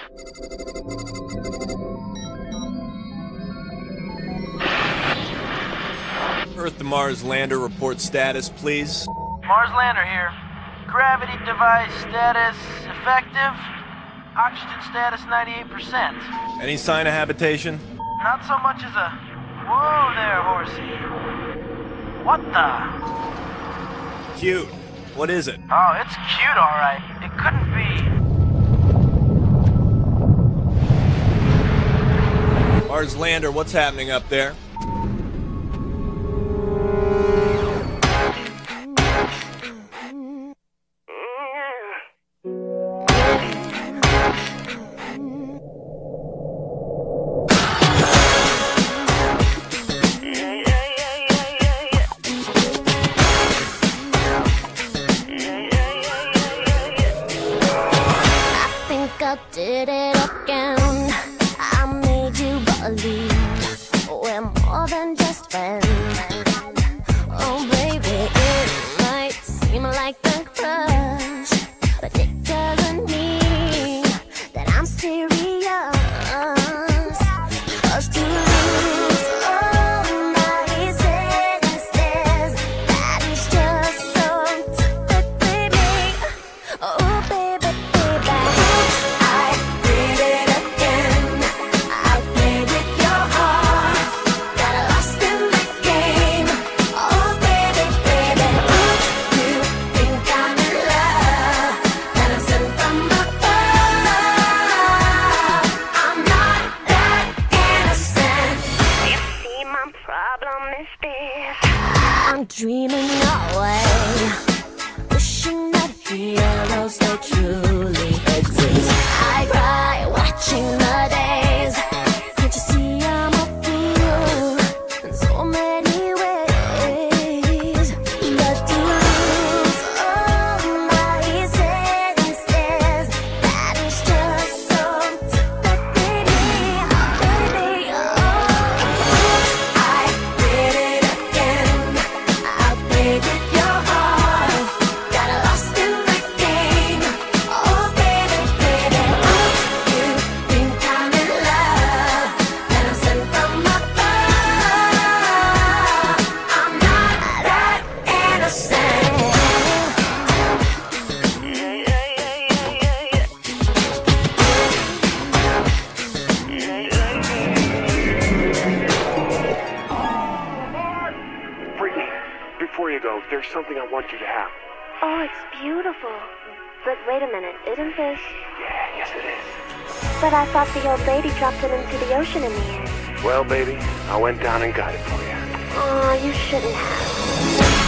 Earth to Mars lander report status, please. Mars lander here. Gravity device status effective. Oxygen status 98%. Any sign of habitation? Not so much as a... Whoa there, horsey. What the? Cute. What is it? Oh, it's cute, alright. It couldn't be... Mars lander, what's happening up there? I did it again. I made you believe we're more than just friends. Oh baby, it might seem like a crush, but it doesn't mean that I'm serious. 'Cause to lose all my senses, that is just so typically me. Oh baby, baby, I did it again. I played with your heart, got lost in the game. Oh baby, baby, oops, you think I'm in love, that I'm sent from above. I'm not that innocent. You see, my problem is this: I'm dreaming away, wishing that heroes they truly exist. I cry watching the days. Can't you see I'm a fool in so many ways? But to lose all my senses, that is just so typically me, baby. Oh, I did it again. I played with your heart, got lost in the game. Oh baby, baby, oops, you think I'm in love, that I'm sent from above. I'm not that innocent. Freaky, before you go, there's something I want you to have. Oh, it's beautiful. But wait a minute, isn't this? Yeah, yes it is. But I thought the old lady dropped it into the ocean in the end. Well, baby, I went down and got it for you. Oh, you shouldn't have.